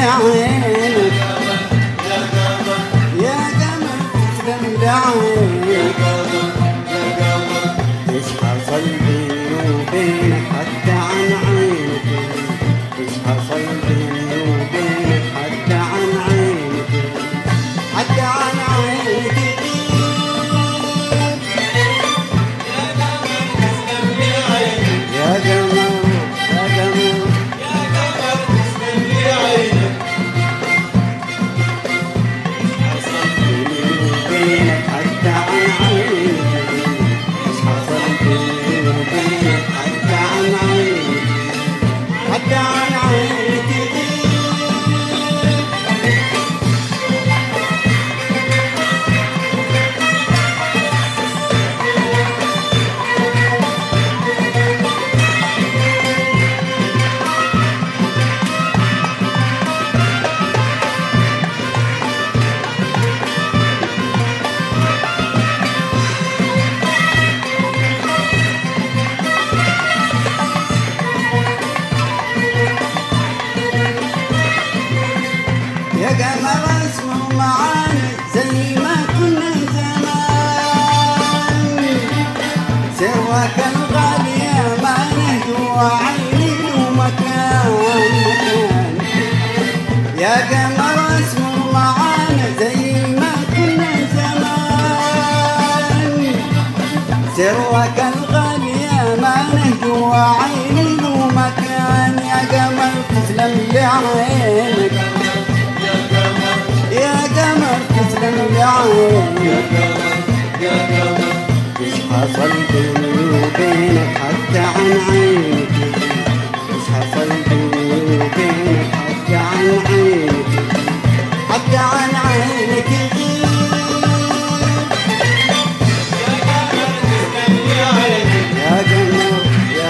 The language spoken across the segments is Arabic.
لعينك يا قمر تسلم لعينك ايش حصل بيني وبينك حتى عن عينك ايش حصل بيني وبينك حتى عن عينك حتى عن عينك يا قمر يا قمر يا قمر تسلم لي عينك حصل بيني وبينك حتى عن عينك ايش حصل بيني وبينك حتى عن عينك حتى عن عينك يا قمر اسمه معانا زي ما كنا زمان سواك الغالي امانه جوا عيني ومكان مكان يا قمر اسمه معانا زي ما كنا زمان سواك الغالي امانه جوا عيني ومكان يا قمر تسلم لي عينك يا قمر تسلم لي عينك يا قمر ايش حصل بيني وبينك حتى عن عينك ايش حصل بيني وبينك حتى عن عينك حتى عن عينك يا قمر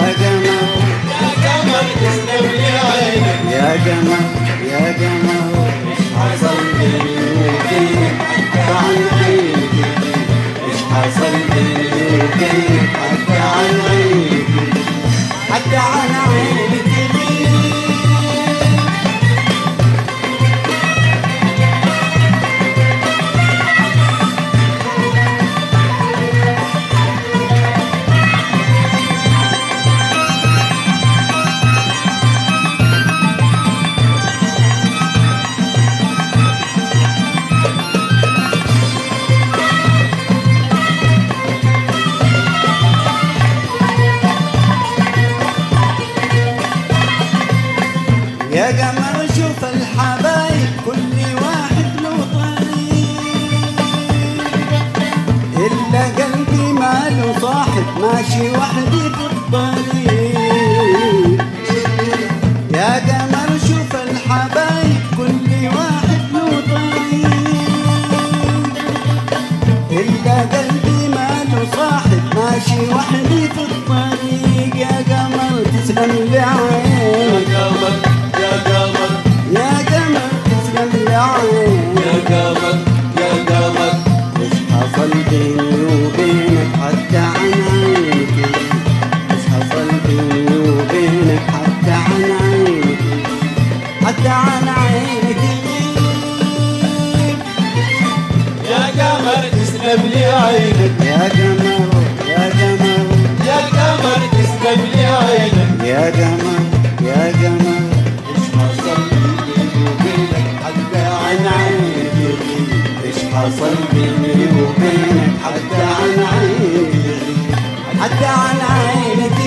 تسلم لي عينك يا قمر يا قمر ايش حصل بيني وبينك حتى عن عينك ايش حصل بيني وبينك حتى عن عينك حتى عن عينك يا قمر شوف الحبايب كل واحد له طريق إلا قلبي ما له صاحب ماشي وحدي في الطريق يا قمر شوف الحبايب كل واحد له طريق إلا قلبي ما له صاحب ماشي وحدي في الطريق يا قمر تسلم لي عينك يا قمر يا قمر تسلم لي عينك يا قمر ايش حصل بيني وبينك حتى عن عينك ايش حصل بيني وبينك حتى عن عينك حتى عن عينك يا قمر تسلم لي عينك يا قمر يا قمر يا قمر تسلم لي عينك يا قمر يا قمر ايش حصل بيني وبينك حتى عن عينك ايش حصل بيني وبينك حتى عن عينك حتى عن عينك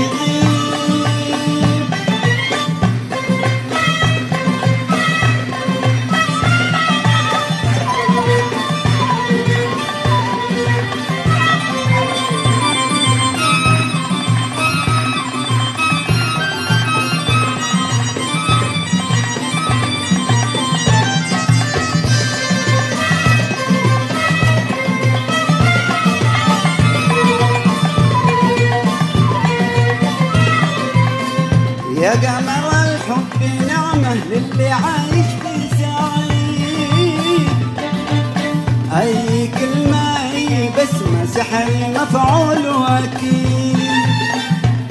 يا قمر الحب نعمة للي عايش في سعيد أي كلمة أي بسمة سحر مفعول وأكيد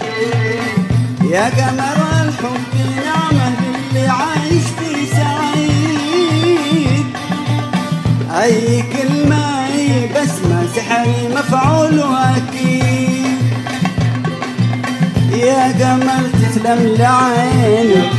يا قمر الحب نعمة للي عايش في سعيد أي كلمة أي بسمة سحري مفعولها أكيد. يا قمر تسلم لعينك،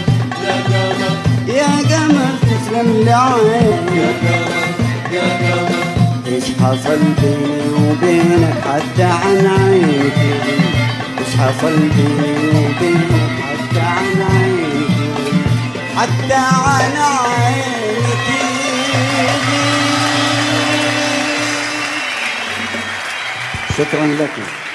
يا قمر تسلم لعينك، ايش حصل بيني وبينك حتى عن عينك، ايش حصل بيني وبينك حتى عن عينك، حتى عن عينك. شكرا لكم.